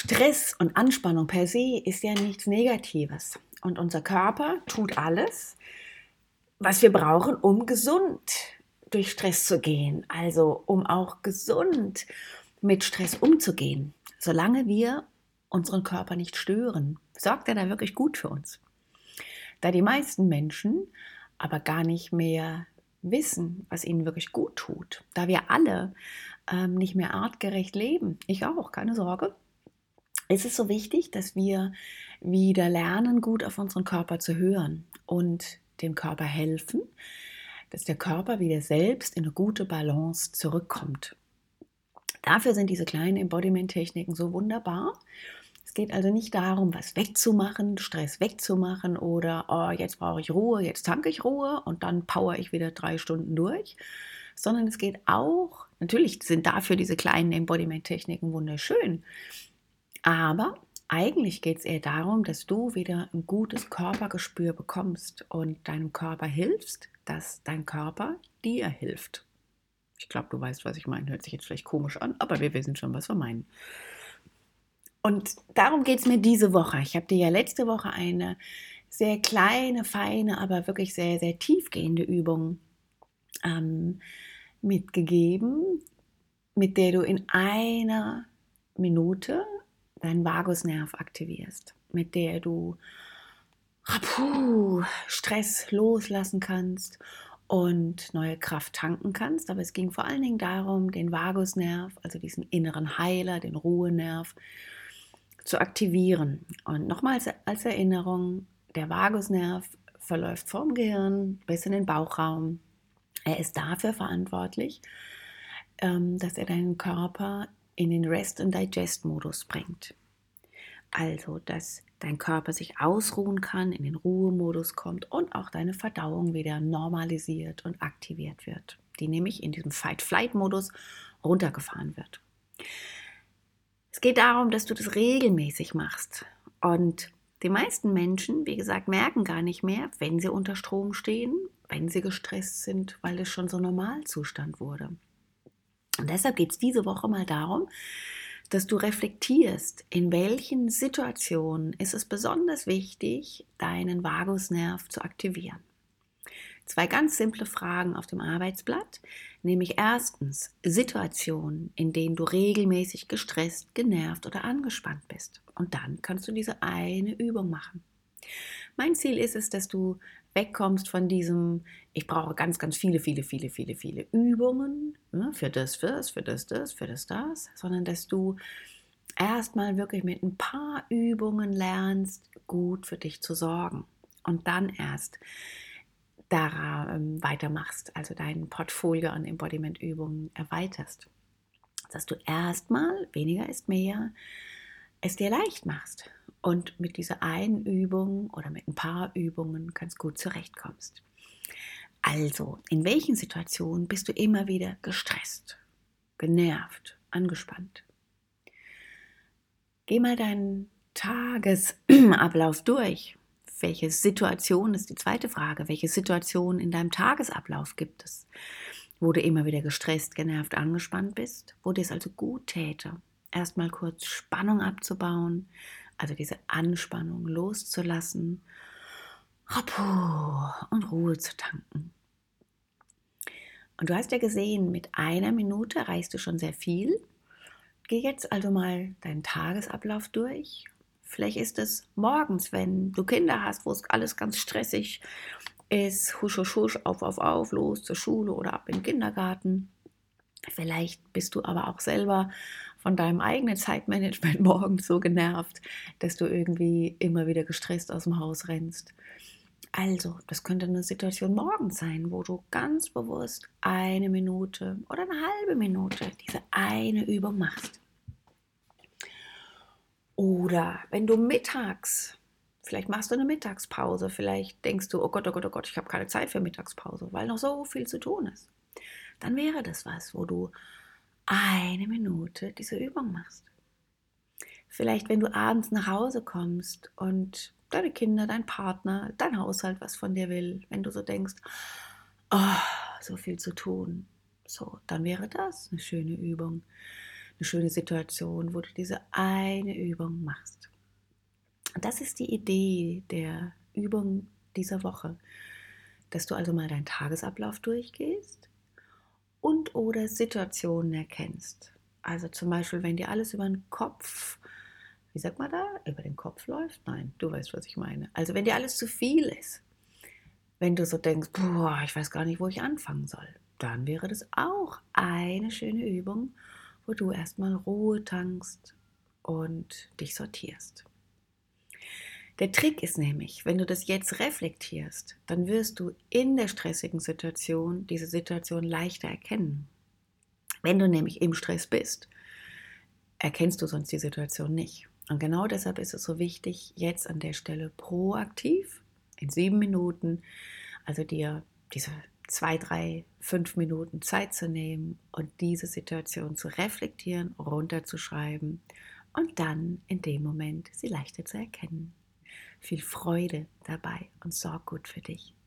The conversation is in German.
Stress und Anspannung per se ist ja nichts Negatives. Und unser Körper tut alles, was wir brauchen, um gesund durch Stress zu gehen. Also um auch gesund mit Stress umzugehen. Solange wir unseren Körper nicht stören, sorgt er da wirklich gut für uns. Da die meisten Menschen aber gar nicht mehr wissen, was ihnen wirklich gut tut, da wir alle nicht mehr artgerecht leben, ich auch, keine Sorge, ist es so wichtig, dass wir wieder lernen, gut auf unseren Körper zu hören und dem Körper helfen, dass der Körper wieder selbst in eine gute Balance zurückkommt. Dafür sind diese kleinen Embodiment-Techniken so wunderbar. Es geht also nicht darum, was wegzumachen, Stress wegzumachen oder oh, jetzt brauche ich Ruhe, jetzt tanke ich Ruhe und dann power ich wieder 3 Stunden durch, sondern es geht auch, natürlich sind dafür diese kleinen Embodiment-Techniken wunderschön, aber eigentlich geht es eher darum, dass du wieder ein gutes Körpergespür bekommst und deinem Körper hilfst, dass dein Körper dir hilft. Ich glaube, du weißt, was ich meine. Hört sich jetzt vielleicht komisch an, aber wir wissen schon, was wir meinen. Und darum geht es mir diese Woche. Ich habe dir ja letzte Woche eine sehr kleine, feine, aber wirklich sehr, sehr tiefgehende Übung mitgegeben, mit der du in einer Minute deinen Vagusnerv aktivierst, mit der du Stress loslassen kannst und neue Kraft tanken kannst. Aber es ging vor allen Dingen darum, den Vagusnerv, also diesen inneren Heiler, den Ruhenerv, zu aktivieren. Und nochmals als Erinnerung, der Vagusnerv verläuft vom Gehirn bis in den Bauchraum. Er ist dafür verantwortlich, dass er deinen Körper in den Rest-and-Digest-Modus bringt. Also, dass dein Körper sich ausruhen kann, in den Ruhemodus kommt und auch deine Verdauung wieder normalisiert und aktiviert wird, die nämlich in diesem Fight-Flight-Modus runtergefahren wird. Es geht darum, dass du das regelmäßig machst. Und die meisten Menschen, wie gesagt, merken gar nicht mehr, wenn sie unter Strom stehen, wenn sie gestresst sind, weil das schon so Normalzustand wurde. Und deshalb geht es diese Woche mal darum, dass du reflektierst, in welchen Situationen ist es besonders wichtig, deinen Vagusnerv zu aktivieren. 2 ganz simple Fragen auf dem Arbeitsblatt, nämlich erstens Situationen, in denen du regelmäßig gestresst, genervt oder angespannt bist. Und dann kannst du diese eine Übung machen. Mein Ziel ist es, dass du wegkommst von diesem, ich brauche ganz, ganz viele Übungen, für das, sondern dass du erstmal wirklich mit ein paar Übungen lernst, gut für dich zu sorgen und dann erst da weitermachst, also dein Portfolio an Embodiment-Übungen erweiterst. Dass du erstmal, weniger ist mehr, es dir leicht machst und mit dieser einen Übung oder mit ein paar Übungen ganz gut zurechtkommst. Also, in welchen Situationen bist du immer wieder gestresst, genervt, angespannt? Geh mal deinen Tagesablauf durch. Welche Situation ist die zweite Frage? Welche Situation in deinem Tagesablauf gibt es, wo du immer wieder gestresst, genervt, angespannt bist, wo dir es also gut täte, erstmal kurz Spannung abzubauen, also diese Anspannung loszulassen und Ruhe zu tanken. Und du hast ja gesehen, mit einer Minute erreichst du schon sehr viel. Geh jetzt also mal deinen Tagesablauf durch. Vielleicht ist es morgens, wenn du Kinder hast, wo es alles ganz stressig ist, husch, husch, husch, auf, los zur Schule oder ab in den Kindergarten. Vielleicht bist du aber auch selber von deinem eigenen Zeitmanagement morgens so genervt, dass du irgendwie immer wieder gestresst aus dem Haus rennst. Also, das könnte eine Situation morgens sein, wo du ganz bewusst eine Minute oder eine halbe Minute diese eine Übung machst. Oder wenn du mittags, vielleicht machst du eine Mittagspause, vielleicht denkst du, oh Gott, ich habe keine Zeit für Mittagspause, weil noch so viel zu tun ist. Dann wäre das was, wo du eine Minute diese Übung machst. Vielleicht, wenn du abends nach Hause kommst und deine Kinder, dein Partner, dein Haushalt was von dir will, wenn du so denkst, oh, so viel zu tun, so, dann wäre das eine schöne Übung. eine schöne Situation, wo du diese eine Übung machst. Und das ist die Idee der Übung dieser Woche, dass du also mal deinen Tagesablauf durchgehst und oder Situationen erkennst. Also zum Beispiel, wenn dir alles über den Kopf, wie sagt man da, über den Kopf läuft? Nein, du weißt, was ich meine. Also wenn dir alles zu viel ist, wenn du so denkst, boah, ich weiß gar nicht, wo ich anfangen soll, dann wäre das auch eine schöne Übung, wo du erstmal Ruhe tankst und dich sortierst. Der Trick ist nämlich, wenn du das jetzt reflektierst, dann wirst du in der stressigen Situation diese Situation leichter erkennen. Wenn du nämlich im Stress bist, erkennst du sonst die Situation nicht. Und genau deshalb ist es so wichtig, jetzt an der Stelle proaktiv in 7 Minuten, also dir diese 2, 3, 5 Minuten Zeit zu nehmen und diese Situation zu reflektieren, runterzuschreiben und dann in dem Moment sie leichter zu erkennen. Viel Freude dabei und sorg gut für dich.